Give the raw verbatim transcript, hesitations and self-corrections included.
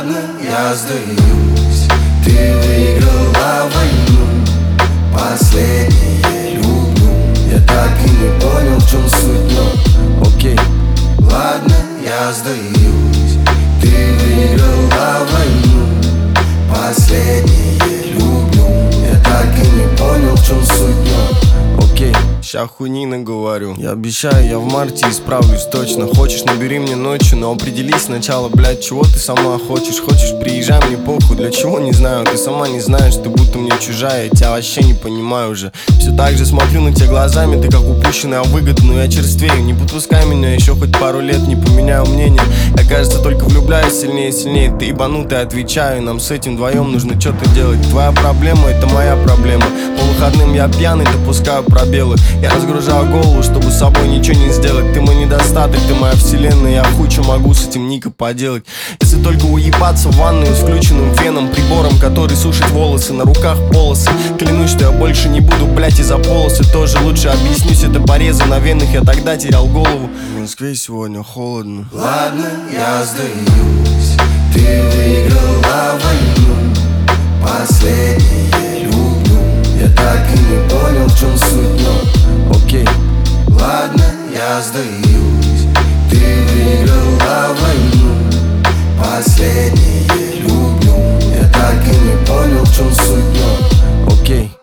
Ладно, я сдаюсь, ты выиграла войну. Последнее люблю. Я так и не понял, в чем суть, но окей. Ладно, я сдаюсь, ты выиграла войну. Последнее люблю. Я так и не понял, в чем суть, но окей. Ща хуйни наговорю. Я обещаю, я в марте исправлюсь точно. Хочешь, набери мне ночью, но определись сначала, блядь, чего ты сама хочешь. Хочешь, приезжай, мне похуй, для чего, не знаю. Ты сама не знаешь, ты будто мне чужая. Я тебя вообще не понимаю уже. Все так же смотрю на тебя глазами, ты как упущенная выгода. Но я черствею, не подпускай меня еще хоть пару лет, не поменяю мнение. Я, кажется, только влюбляюсь сильнее и сильнее. Ты ебанутый, отвечаю, нам с этим вдвоем нужно что-то делать. Твоя проблема, это моя проблема. По выходным я пьяный, допускаю пробелы. Я разгружаю голову, чтобы с собой ничего не сделать. Ты мой недостаток, ты моя вселенная. Я хуй что могу с этим Ника поделать. Если только уебаться в ванную с включенным феном, прибором, который сушит волосы, на руках полосы. Клянусь, что я больше не буду, блять, из-за полосы. Тоже лучше объяснюсь, это порезы на венах. Я тогда терял голову. В Москве сегодня холодно. Ладно, я сдаюсь, ты выиграла войну. Последнее люблю. Я так и не понял, в чем суть, но окей. Ладно, я сдаюсь, ты выиграла войну. Последнее люблю. Я так и не понял, в чем суть, но окей.